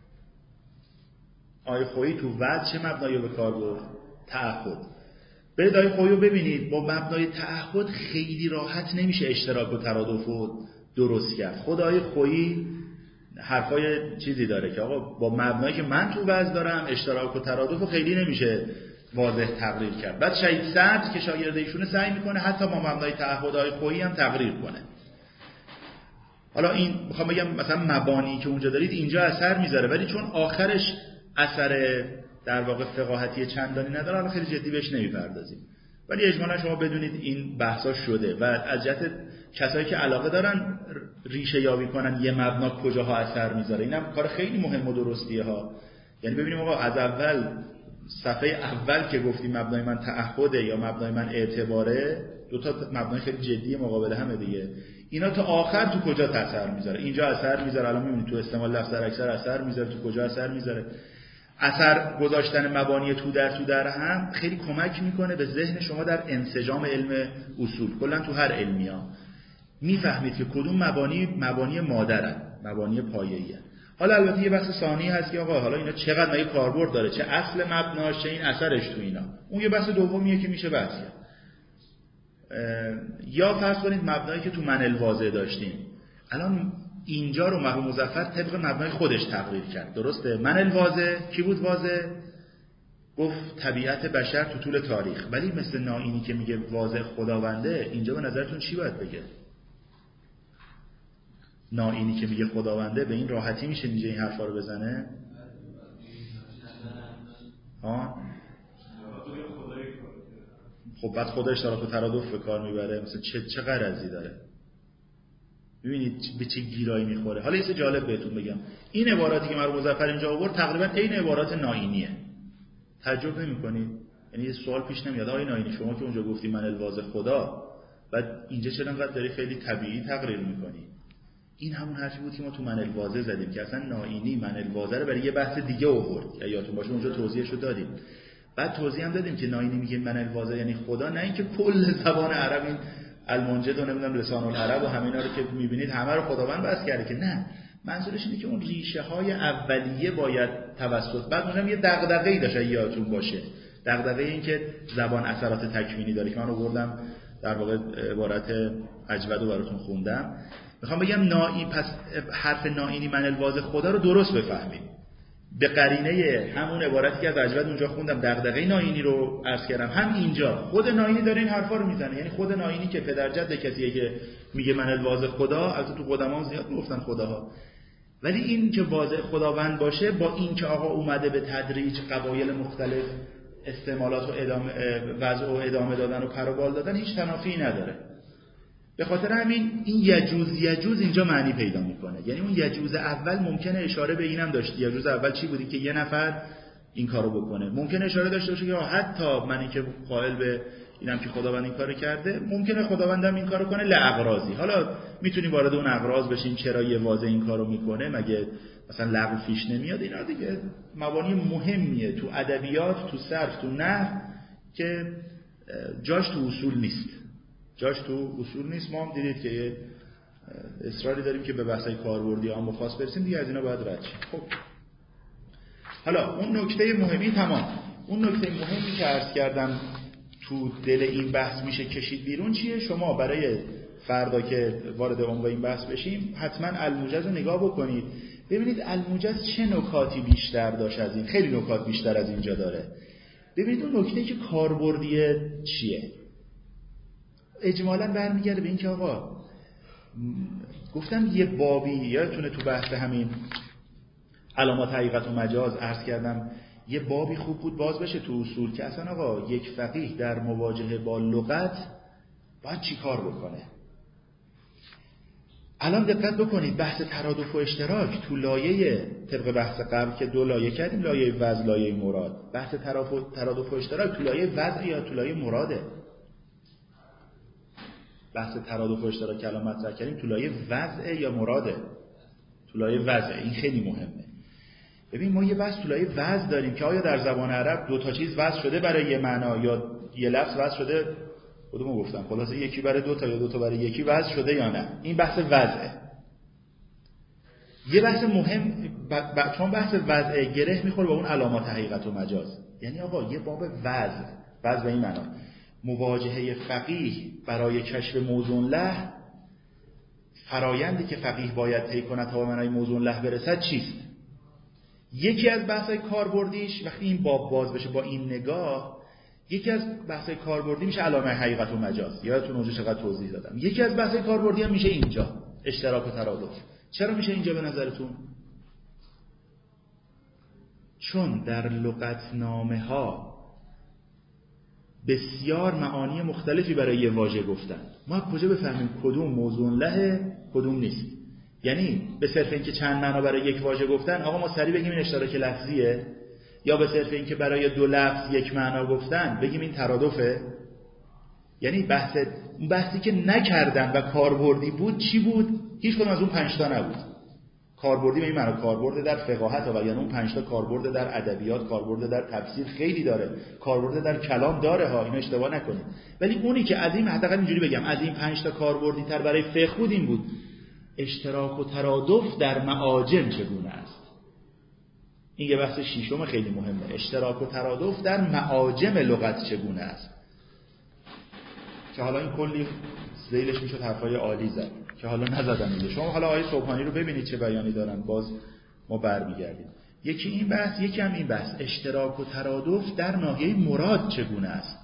آیه خویی تو وضع چه مبنایی به کار برد؟ تعهد. برید آیه خویی رو ببینید، با مبنای تعهد خیلی راحت نمیشه اشتراک و ترادف رو درست کرد. خود آیه خویی حرفای چیزی داره که آقا با مبنایی که من تو وضع دارم اشتراک و ترادف رو خیلی نمیشه واضح تقریر کرد. بعد شهید صدر که شاگرد ایشونه سعی میکنه حتی با مبنای تعهد آیه خویی هم تقریر کنه. حالا این میخوام بگم مثلا مبانی که اونجا دارید اینجا اثر میذاره، ولی چون آخرش اثر در واقع فقاهتی چندانی نداره، حالا خیلی جدی بهش نمیپردازیم. ولی اجمالا شما بدونید این بحثا شده و از جهت کسایی که علاقه دارن ریشه یابی کنن یه مبنا کجاها اثر میذاره، اینم کار خیلی مهم و درستیه ها. یعنی ببینیم آقا از اول صفحه اول که گفتیم مبنای من تعهده یا مبنای من اعتباره، دو تا مبنای خیلی جدی مقابل همه دیگه، اینا تا آخر تو کجا اثر میذاره؟ اینجا اثر میذاره، الان میبینید تو استعمال لفظ در اکثر اثر میذاره، تو کجا اثر میذاره. اثر گذاشتن مبانی تو در تو در هم خیلی کمک میکنه به ذهن شما در انسجام علم اصول، کلا تو هر علمیا میفهمید که کدوم مبانی مبانی مادرن، مبانی پایه‌ایه. حالا البته یه بحث ثانی هست که آقا حالا اینا چقدر مگه کاربرد داره، چه اصل مبناش چه این اثرش تو اینا، اون یه بحث دومیه که میشه بحث کرد. یا فرض کنید مبنایی که تو من الواضح داشتیم، الان اینجا رو مرحوم مظفر طبق مبنای خودش تقریر کرد، درسته؟ من الواضح کی بود واضح؟ گفت طبیعت بشر تو طول تاریخ. ولی مثل نائینی که میگه واضح خداونده، اینجا به نظرتون چی باید بگه؟ نائینی که میگه خداونده به این راحتی میشه اینجا این حرفا رو بزنه؟ ها؟ خب بعد خدا اشتراک و ترادف به کار میبره، مثلا چه چه غرضی داره؟ ببینید به چه گیرایی میخوره. حالا یه چیز جالب بهتون بگم، این عباراتی که مرحوم مظفر اینجا آورد تقریبا عین عبارات نائینیه. تعجب نمی‌کنید؟ یعنی یه سوال پیش نمیاد آقای نائینی شما که اونجا گفتی من الواضح خدا، بعد اینجا چرا انقدر داری خیلی طبیعی تقریر می‌کنی؟ این همون حرفی بود که ما تو من الواضح زدیم که اصلا نائینی من الواضح رو برای یه بحث دیگه آورد، یا یادتون باشه اونجا توضیحش رو دادیم. بعد توضیح هم دادیم که نائینی میگه من الواضح یعنی خدا، نه اینکه کل زبان عرب این المنجد و نمیدونم لسان العرب و همینا رو که میبینید همه رو خداوند بس کرده، که نه، منظورش اینه که اون ریشه های اولیه باید توسط، بعد اونم یه دغدغه‌ای داشته یادتون باشه، دغدغه این که زبان اثرات تکوینی داره که من آوردم در واقع عبارت اجود رو براتون خوندم. میخوام بگم نائی، پس حرف نائینی من الواضح خدا رو درست بفهمید به قرینه همون عبارتی که از اجود اونجا خوندم، دغدغه نائینی رو عرض کردم، هم اینجا خود نائینی داره این حرفا رو میزنه. یعنی خود نائینی که پدر جد کسیه که میگه من الواضح خدا، البته تو قدما زیاد میگفتن خداها، ولی این که واضح خداوند باشه با این که آقا اومده به تدریج قبایل مختلف استعمالات و ادامه وضع و ادامه دادن و پر و بال دادن هیچ تنافی نداره. به خاطر همین این یجوز یجوز اینجا معنی پیدا میکنه. یعنی اون یجوز اول ممکنه اشاره به اینم داشت، یجوز اول چی بودی که یه نفر این کارو بکنه، ممکنه اشاره داشته باشه که حتی منی که قائل به اینم که خداوند این کارو کرده، ممکنه خداوندم این کارو کنه لاغراضی. حالا میتونی وارد اون اغراض بشین، چرا یه واضح این کارو میکنه، مگه مثلا لغو فیش نمیاد؟ اینا دیگه مبانی مهمیه تو ادبیات، تو صرف، تو نحو که جاش تو اصول نیست. جاش تو اصول نیست. ما هم دیدید که یه اصراری داریم که به بحثای کاربردی هم خاص برسیم دیگه، از اینا باید رد شیم. خب حالا اون نکته مهمی تمام. اون نکته مهمی که عرض کردم تو دل این بحث میشه کشید بیرون چیه؟ شما برای فردا که وارد عمق این بحث بشیم حتما الموجز رو نگاه بکنید، ببینید الموجز چه نکاتی بیشتر داشت از این، خیلی نکات بیشتر از اینجا داره. ببینید اون نکته که کاربردیه چیه. اجمالاً برمیگرده به این که آقا گفتم یه بابی، یادتونه تو بحث همین علامات حقیقت و مجاز عرض کردم یه بابی خوب بود باز بشه تو اصول که اصلا آقا یک فقیه در مواجهه با لغت باید چی کار بکنه. الان دقت بکنید بحث ترادف و اشتراک تو لایه طبق بحث قبل که دو لایه کردیم، لایه وضع، لایه مراد، بحث ترادف و اشتراک تو لایه وضع یا تو لایه مراده؟ بحث ترادف و اشتراک که الان مطرح کردیم تو لایه وضع یا مراده؟ تو لایه وضع. این خیلی مهمه. ببین ما یه بحث تو لایه وضع داریم که آیا در زبان عرب دو تا چیز وضع شده برای یه معنا یا یه لفظ وضع شده، کدومو گفتم، خلاصه یکی برای دو تا یا دو تا برای یکی وضع شده یا نه. این بحث وضعه. یه بحث مهم ب... ب... چون بحث وضع گره میخوره با اون علامات حقیقت و مجاز. یعنی آقا یه باب وضع، وضع به این معنا مواجهه فقیه برای کشف موزون له، فرایندی که فقیه باید طی کند تا به معنای موزون له برسد چیست؟ یکی از بحث‌های کاربردیش وقتی این باب باز بشه با این نگاه، یکی از بحث‌های کاربردی میشه علامه حقیقت و مجاز. یادتون اونجا چقدر توضیح دادم. یکی از بحث‌های کاربردی هم میشه اینجا اشتراک و ترادف. چرا میشه اینجا به نظرتون؟ چون در لغتنامه‌ها بسیار معانی مختلفی برای یه واژه گفتن. ما کجا بفهمیم کدوم موضوع له کدوم نیست؟ یعنی به صرف اینکه چند معنا برای یک واژه گفتن آقا ما سریع بگیم این اشتراک لفظیه، یا به صرف این که برای دو لفظ یک معنا گفتن بگیم این ترادفه؟ یعنی بحث اون بحثی که نکردن و کاربردی بود چی بود؟ هیچ کدوم از اون پنج تا نبود. کاربردی به این معنی کاربرد در فقاهت و یعنی اون پنج تا کاربرد در ادبیات، کاربرد در تفسیر خیلی داره، کاربرد در کلام داره ها، اینو اشتباه نکنید. ولی اونی که از این حداقل اینجوری بگم از این پنج تا کاربردی تر برای فقه بود این بود اشتراک و ترادف در معاجم چگونه است. این یه بحث شیشم خیلی مهمه. اشتراک و ترادف در معاجم لغت چگونه است که حالا این کلی ذیلش میشد حرفای عالی زد که حالا نزدم دیگه. شما حالا آیه صبحانی رو ببینید چه بیانی دارن، باز ما برمیگردیم. یکی این بحث، یکی هم این بحث اشتراک و ترادف در ناحیه مراد چگونه است.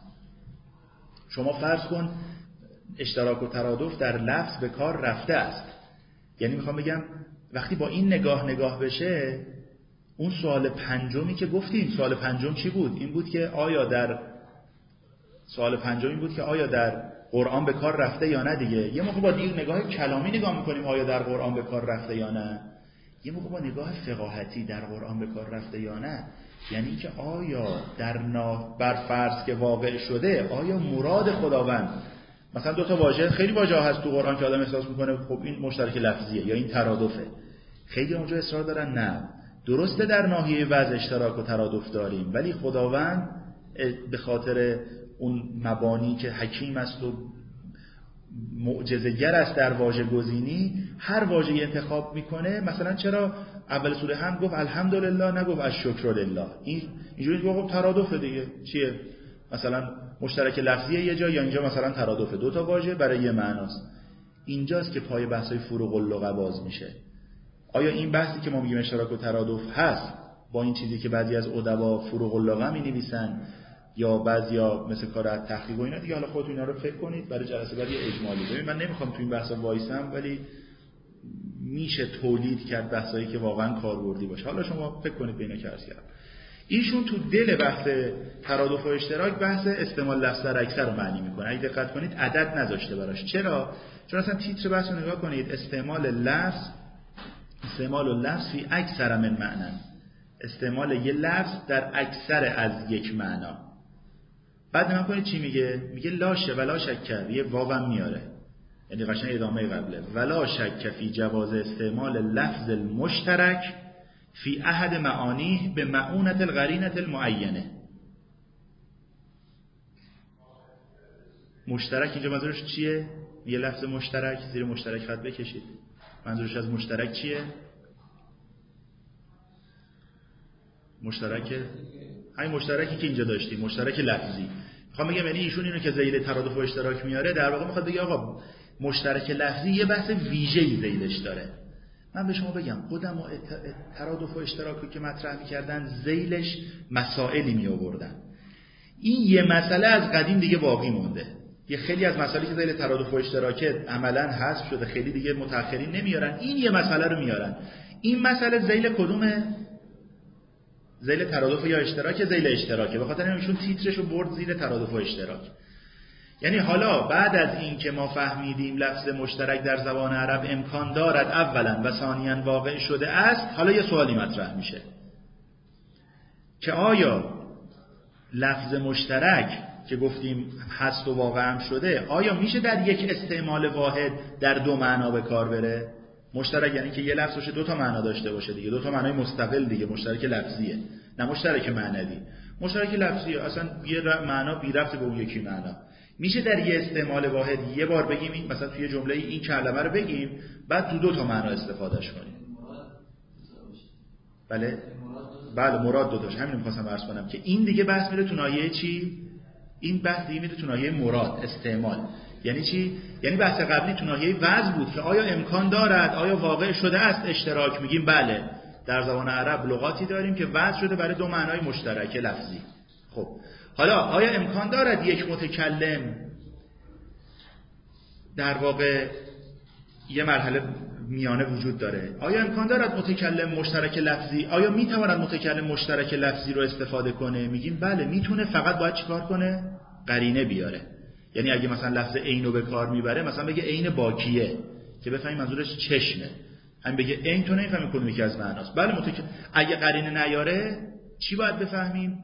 شما فرض کن اشتراک و ترادف در لفظ به کار رفته است، یعنی میخوام بگم وقتی با این نگاه نگاه بشه، اون سوال پنجمی که گفتیم، سوال پنجم چی بود؟ این بود که آیا در سوال پنجم این بود که آیا در قرآن به کار رفته یا نه دیگه. یه موقع با دید نگاه کلامی نگاه میکنیم آیا در قرآن به کار رفته یا نه، یه موقع با نگاه فقاهتی در قرآن به کار رفته یا نه، یعنی که آیا در نا بر فرض که واقع شده آیا مراد خداوند، مثلا دو تا واژه خیلی واژه هست تو قرآن که آدم احساس میکنه خب این مشترک لفظیه یا این ترادفه، خیلی اونجا اصرار دارن نه درسته در ناحیه وضع اشتراک و ترادف داریم، ولی خداوند به خاطر اون مبانی که حکیم است و معجزه‌گر است در واژه گزینی هر واژه‌ای انتخاب میکنه. مثلا چرا اول سوره هم گفت الحمدلله نگفت الشکر لله؟ این اینجوری گفت ترادف دیگه چیه؟ مثلا مشترک لفظیه یه جا یا اینجا مثلا ترادف دو تا واژه برای یه معناست. اینجاست که پای بحث‌های فروق اللغه باز میشه. آیا این بحثی که ما میگیم اشتراک و ترادف هست با این چیزی که بعضی از ادبا فروق اللغه می‌نویسن یا بعضیا مثل کار تحقیق و اینا دیگه، حالا خودتون اینا رو فکر کنید برای جلسه بعد اجمالی. ببین من نمیخوام تو این بحثا وایسم، ولی میشه تولید کرد بحثایی که واقعا کاربردی باشه. حالا شما فکر کنید به اینا که عرض کردم. ایشون تو دل بحث ترادف و اشتراک بحث استعمال لفظ در اکثر رو معنی میکنه. اگه دقت کنید عدد نذاشته براش. چرا؟ چون اصلا تیتر بحث رو نگاه کنید، استعمال لفظ استعمال اللفظ فی اکثر من معنی، استعمال یه لفظ در اکثر از یک معنا. بعد نگاه کنید چی میگه، میگه لا ش ولا شک، یه واو میاره، یعنی قشنگ ادامه قبله، ولا شک فی جواز استعمال لفظ المشترک فی احد معانیه به معونت القرینه المعینه. مشترک اینجا منظورش چیه؟ یه لفظ مشترک، زیر مشترک خط بکشید. منظورش از مشترک چیه؟ مشترک همین مشترکی که اینجا داشتیم، مشترک لفظی. میخوام بگم یعنی ایشون اینو که ذیل ترادف و اشتراک میاره در واقع میخواد بگه آقا مشترک لفظی یه بحث ویژه‌ای ذیلش داره. من به شما بگم خودم و ترادف و اشتراکی که مطرح میکردن ذیلش مسائلی می آوردن. این یه مسئله از قدیم دیگه باقی مونده. یه خیلی از مسائلی که ذیل ترادف و اشتراک عملاً حذف شده خیلی دیگه متأخرین نمیارن، این یه مسئله رو میارن. این مسئله ذیل کدومه؟ ذیل ترادف یا اشتراک؟ ذیل اشتراکه. به خاطر اینشون تیترشو برد ذیل ترادف و اشتراک. یعنی حالا بعد از این که ما فهمیدیم لفظ مشترک در زبان عرب امکان دارد اولا و ثانیاً واقع شده است، حالا یه سوالی مطرح میشه که آیا لفظ مشترک که گفتیم هست و واقع هم شده، آیا میشه در یک استعمال واحد در دو معنا به کار بره؟ مشترک یعنی که یه لفظ باشه دو تا معنا داشته باشه دیگه، دو تا معنای مستقل دیگه، مشترک لفظیه نه مشترک معنوی. مشترک لفظیه اصلا یه معنا بی ربط به اون یکی معنا. میشه در یه استعمال واحد یه بار بگیم این مثلا توی جمله این کلمه رو بگیم بعد تو دو تا معنا استفادهش کنیم. بله بله مراد دو تاش. همین می‌خواستم عرض کنم که این دیگه بحث میره تو ناحیه چی؟ این بحث دیگه میره تو ناحیه مراد، استعمال. یعنی چی؟ یعنی بحث قبلی تو ناحیه وضع بود که آیا امکان دارد، آیا واقع شده است اشتراک. میگیم بله در زبان عرب لغاتی داریم که وضع شده برای دو معنای مشترک لفظی. خب حالا آیا امکان دارد یک متکلم در واقع یه مرحله میانه وجود داره، آیا امکان دارد متکلم مشترک لفظی، آیا میتواند متکلم مشترک لفظی رو استفاده کنه؟ میگیم بله میتونه، فقط باید چیکار کنه؟ قرینه بیاره. یعنی اگه مثلا لفظ عین رو به کار میبره، مثلا بگه عین باکیه که بفهمیم منظورش چشمه، همین بگه عین تو نمیفهمی کدوم یکی از معناست. بله متکلم اگه قرینه نیاره چی باید بفهمیم؟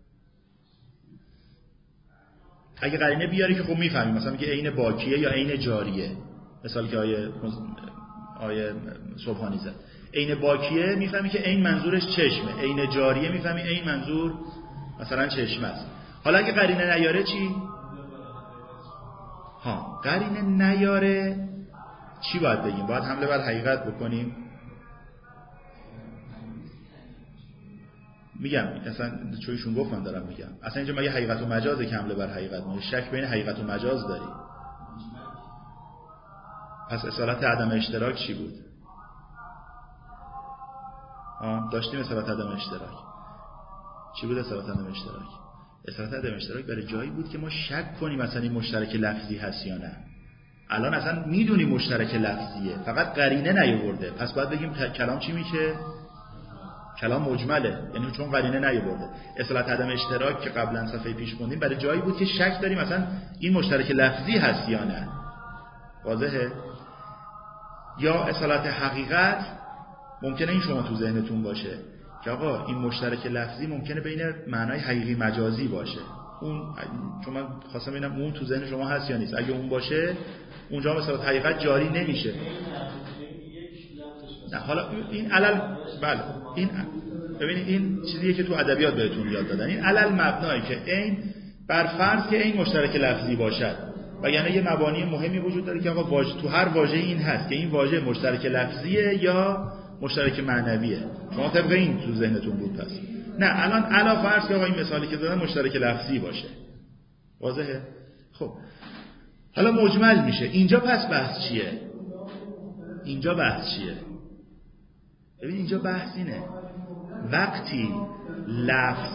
اگه قرینه بیاری که خب میفهمیم، مثلا میگه عین باکیه یا عین جاریه، مثالی که آیه آیه سبحانی زد. عین باکیه میفهمی که عین منظورش چشمه، عین جاریه میفهمی عین منظور مثلا چشمه است. حالا اگه قرینه نیاره چی؟ ها قرینه نیاره چی باید بگیم؟ باید حمله بر حقیقت بکنیم؟ میگم اصلا چویشون گفت من دارم میگم اصلا اینجا مگه حقیقت و مجازه که حمله بر حقیقت؟ ما شک بین حقیقت و مجاز داریم. پس اصالت عدم اشتراک چی بود؟ آه داشتیم اصالت عدم اشتراک. چی بود اصالت عدم اشتراک؟ اصالت عدم اشتراک برای جایی بود که ما شک کنیم مثلا این مشترک لفظی هست یا نه. الان اصلا میدونیم مشترک لفظیه، فقط قرینه نیاورده، پس باید بگیم کلام چی میشه؟ کلام مجمله، یعنی چون قرینه نیاورده. اصالت عدم اشتراک که قبلا صفحه پیش خوندیم برای جایی بود که شک داریم مثلا این مشترک لفظی هست یا نه. واضحه؟ یا اصالت حقیقت ممکنه این شما تو ذهنتون باشه که آقا این مشترک لفظی ممکنه بین معنای حقیقی مجازی باشه. اون چون من خواستم ببینم اون تو ذهن شما هست یا نیست. اگه اون باشه اونجا اصالت حقیقت جاری نمیشه. نه حالا این علل بله این ببینید این چیزیه که تو ادبیات بهتون یاد دادن. این علل مبنایی که این بر فرض که این مشترک لفظی باشد و یعنی یه مبانی مهمی وجود داره که آقا واژه تو هر واژه این هست که این واژه مشترک لفظیه یا مشترک معنویه. شما طبق این تو ذهنتون بود. پس نه الان علا فرض که آقا این مثالی که دادم مشترک لفظی باشه. واضحه؟ خب حالا مجمل میشه. اینجا پس بحث چیه؟ اینجا بحث چیه؟ ببین اینجا بحث اینه وقتی لفظ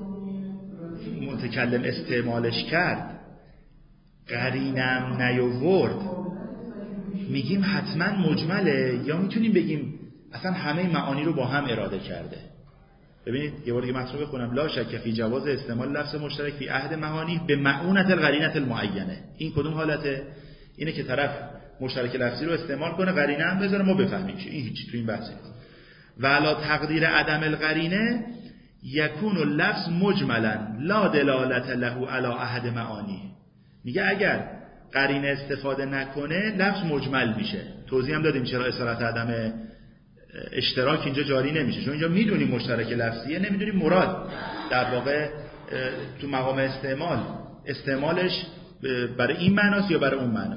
متکلم استعمالش کرد قرینم نیاورد میگیم حتما مجمله یا میتونیم بگیم اصلا همه معانی رو با هم اراده کرده. ببینید یه بار دیگه مطلب بخونم. لا شک فی جواز استعمال لفظ مشترک فی عهد معانی به معونت القرینه المعینه. این کدوم حالته؟ اینه که طرف مشترک لفظی رو استعمال کنه قرینه هم بذاره ما بفهمیم چی. این هیچ تو این بحث نیست. و علی تقدیر عدم القرینه یکون اللفظ مجملا لا دلالت له علی احد معانی. میگه اگر قرینه استفاده نکنه لفظ مجمل میشه. توضیح هم دادیم چرا اصالت عدم اشتراک اینجا جاری نمیشه، چون اینجا میدونیم مشترک لفظیه، نمیدونیم مراد در واقع تو مقام استعمال استعمالش برای این معناست یا برای اون معنا.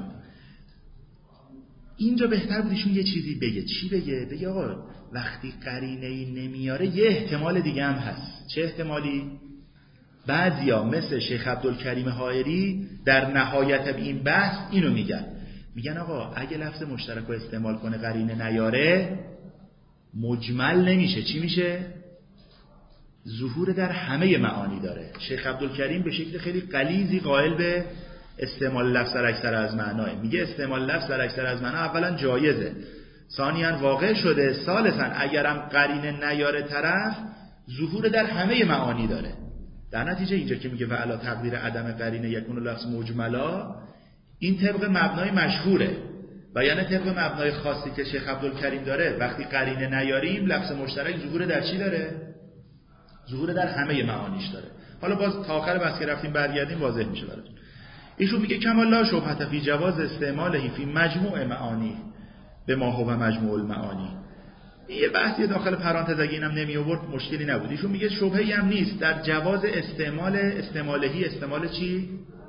اینجا بهتر بودیشون یه چیزی بگه. چی بگه؟ بگه آقا وقتی قرینه‌ای نمیاره یه احتمال دیگه هم هست. چه احتمالی؟ بعضیا مثل شیخ عبدالکریم حائری در نهایت این بحث اینو میگن. میگن آقا اگه لفظ مشترک رو استعمال کنه قرینه نیاره مجمل نمیشه. چی میشه؟ ظهور در همه معانی داره. شیخ عبدالکریم به شکل خیلی غلیظی قائل به استعمال لفظ در اکثر از معناه. میگه استعمال لفظ در اکثر از معنا اولا جایزه، ثانیاً واقع شده، ثالثاً اگرم قرینه نیاره طرف ظهور در همه معانی داره. در نتیجه اینجا که میگه و علی تقدیر عدم قرینه یکون لفظ مجملا، این طبق مبنای مشهوره و یعنی طبق مبنای خاصی که شیخ عبدالکریم داره. وقتی قرینه نیاریم لفظ مشترک ظهور در چی داره؟ ظهور در همه معانیش داره. حالا باز تا آخر بحث که رفتیم برگردیم واضح میشه براتون. ایشون میگه کما لا شبهه فی جواز استعماله فی مجموع معانی به ما هو مجموع المعانی. این یه بحثی داخل پرانتز اگه اینم نمی آورد مشکلی نبود. ایشون میگه شبهه‌ای هم نیست در جواز استعمال استعمالهی. استعمال چی؟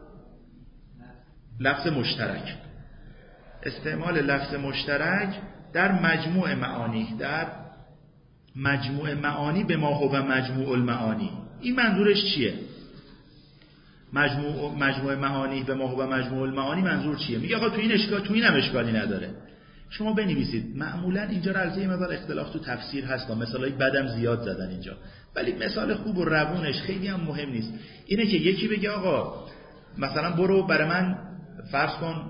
لفظ مشترک. استعمال لفظ مشترک در مجموع معانی، در مجموع معانی به ما هو مجموع المعانی. این منظورش چیه؟ مجموع مجموع معانی به ما هو مجموع المعانی منظور چیه؟ میگه آقا تو این اشکال تو اینم اشکالی نداره. شما بنویسید. معمولا اینجا البته یه مقدار اختلاف تو تفسیر هست و مثالای بدم زیاد زدن اینجا، ولی مثال خوب و روونش خیلی هم مهم نیست. اینه که یکی بگه آقا مثلا برو برای من فرض کن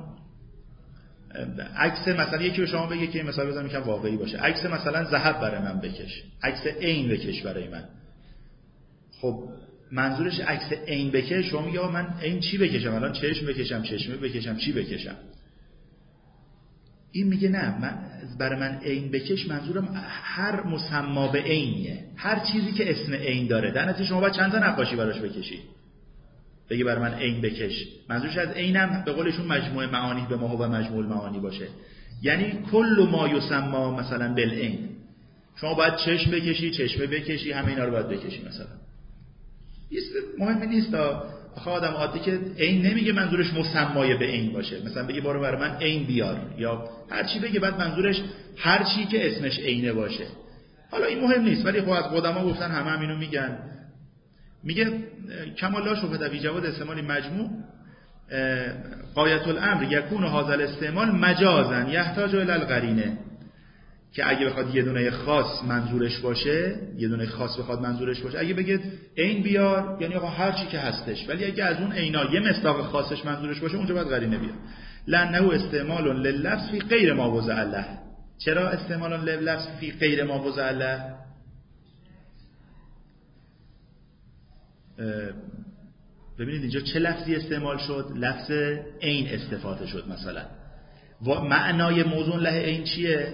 عکس، مثلا یکی به شما بگه که مثلا بزنم یکم واقعی باشه، عکس مثلا ذهب برای من بکش، عکس عین بکش برای من. خب منظورش عکس عین بکش، شما میگه من عین چی بکشم؟ الان چشم بکشم، چشمه بکشم، چی بکشم؟ این میگه نه، من برای من عین بکش منظورم هر مسما به عینیه، هر چیزی که اسم عین داره. در نتیجه شما باید چند تا نقاشی براش بکشی. بگی برای من عین بکش، منظورش از عینم به قولشون مجموعه معانی به ما و مجموع معانی باشه، یعنی کل ما یسما مثلا بالعین. شما باید چشم بکشی، چشمه بکشی، همه اینا رو باید بکشی مثلا. مهم نیست تا آخه آدم عادی که عین نمیگه منظورش مسمای به عین باشه، مثلا بگه برو برای من عین بیار یا هر چی بگه، بعد منظورش هر چی که اسمش عینه باشه. حالا این مهم نیست، ولی خب از قدما گفتن همه هم اینو میگن. میگه کما لا شبهه فی جواز استعمال مجموع غایت الامر یکون هذا الاستعمال مجازا یحتاج الی القرینه، که اگه بخواد یه دونه خاص منظورش باشه، یه دونه خاص بخواد منظورش باشه، اگه بگه عین بیار یعنی آقا هر چی که هستش، ولی اگه از اون عینا یه مصداق خاصش منظورش باشه اونجا باید قرینه بیار. لانه استعمال لللفظ فی غیر ما وضع له. چرا استعمال لللفظ فی غیر ما وضع له؟ ببینید اینجا چه لفظی استعمال شد؟ لفظ عین استفاده شد مثلا. و معنای موزون له عین چیه؟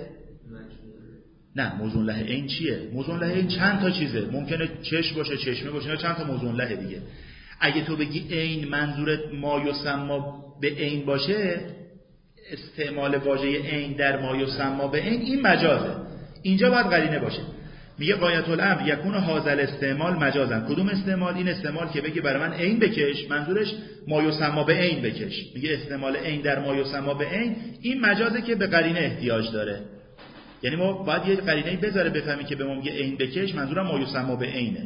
نه، موزون له عین چیه؟ موزون له عین چند تا چیزه، ممکنه چشم باشه، چشمه باشه، نه چند تا موزون له دیگه. اگه تو بگی عین منظورت ما یسما به عین باشه، استعمال واژه عین در ما یسما به عین این مجازه، اینجا باید قرینه باشه. میگه غایت الامر یکون هذا الاستعمال مجازا. کدوم استعمال؟ این استعمال که بگی برای من عین بکش، منظورش ما یسما به عین بکش. میگه استعمال عین در ما یسما به عین این مجازه که به قرینه احتیاج داره. یعنی ما باید یه قرینه‌ای بذاره بفهمیم که به ما میگه عین بکش منظورم ما یسما به عینه.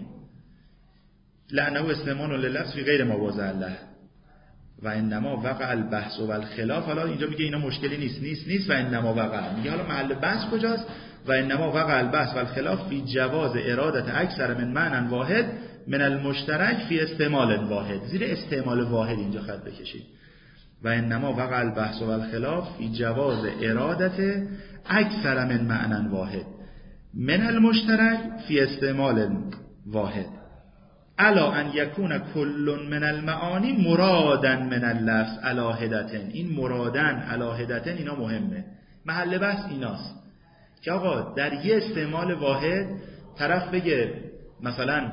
لعنه استعمال لللفظ فی غیر ما وضع له و انما وقع البحث و الخلاف. حالا اینجا میگه اینا مشکلی نیست نیست نیست و انما وقع، میگه حالا محل بحث کجاست؟ و انما وقع البحث و الخلاف فی جواز ارادت اکثر من معنی واحد من المشترک فی استعمال واحد. زیر استعمال واحد اینجا خط بکشید. و انما وقع البحث و الخلاف فی جواز ارادت اکثر من معنی واحد من المشترک فی استعمال واحد الا ان یکون کل من المعانی مرادا من اللفظ علی حدتن. این مرادن علی حدتن اینا مهمه، محل بحث ایناست که آقا در یه استعمال واحد طرف بگه مثلا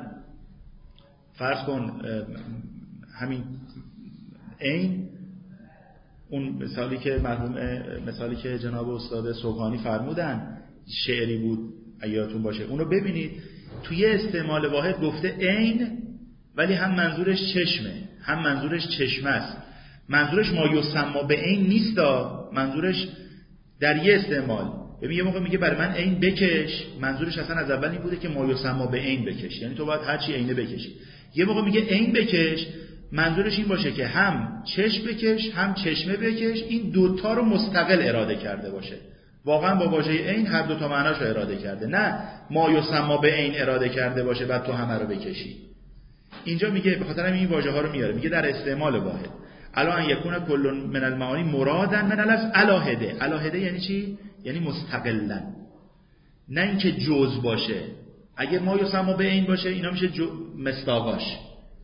فرض کن همین عین، اون مثالی که مرحوم مثالی که جناب استاد سبحانی فرمودن شعری بود اگه یادتون باشه، اونو ببینید توی استعمال واحد گفته عین ولی هم منظورش چشمه هم منظورش چشمه است. منظورش ما یسما به عین نیستا، منظورش در یه استعمال. ببین یه موقع میگه برای من عین بکش، منظورش اصلا از اول این بوده که ما یسما به عین بکش، یعنی تو باید هر چی عینه بکشی. یه موقع میگه عین بکش، منظورش این باشه که هم چشم بکش هم چشمه بکش، این دوتا رو مستقل اراده کرده باشه. واقعا با واژه عین هر دو تا معناش رو اراده کرده، نه ما یسما به عین اراده کرده باشه بعد تو همه رو بکشی. اینجا میگه به خاطر این واژه ها رو میاره، میگه در استعمال واحد الا ان یکون کل من المعانی مرادا من اللفظ علی حده. علی حده یعنی چی؟ یعنی مستقلا، نه اینکه جز باشه. اگه ما یسما به عین باشه اینا میشه مصداقاش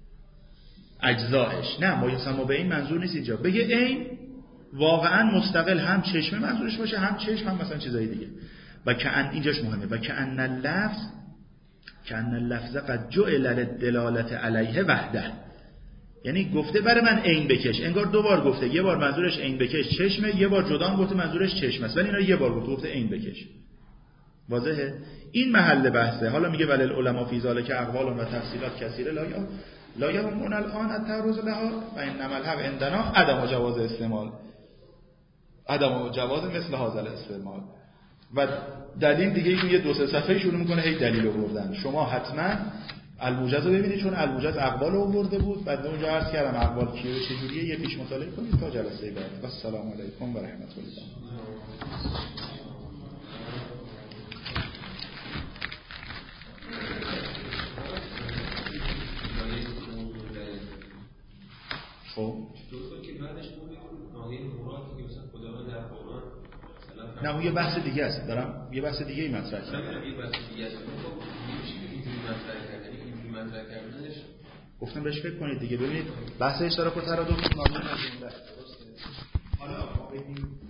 اجزایش، نه ما یسما به عین منظور نیست اینجا. بگه عین واقعا مستقل، هم چشمه منظورش باشه هم چشم هم مثلا چیزای دیگه. و کأن اینجاش مهمه، و کأن اللفظ کأن اللفظ قد جعل للدلالة علیه وحده. یعنی گفته برای من عین بکش، انگار دو بار گفته، یه بار منظورش عین بکش چشمه، یه بار جدا گفته منظورش چشم است، ولی اینا یه بار گفته گفته عین بکش. واضحه؟ این محل بحثه. حالا میگه ولی العلماء فی ذلک اقوال و تفصیلات کثیره لا لا یهمون الان التعرض لها و انما الحق عندنا عدم جواز استعمال عدم جواز مثل هذا الاستعمال. و دلیل دیگه ایشون یه دو سه صفحه شروع میکنه هی دلیل آوردن. شما حتما الموجز رو ببینید چون الموجز اقوال رو آورده بود، بعد اونجا عرض کردم اقوال کیه و چجوریه، یه پیش مطالعه کنید تا جلسه بعد. و السلام علیکم و رحمت الله. خب نه اون یه بحث دیگه است، دارم یه بحث دیگه ای مطرح کردم. یه بحث دیگه است. گفتم بهش فکر کنید دیگه، ببینید بحث اشتراک و ترادف معلومه از این. حالا ما ببینیم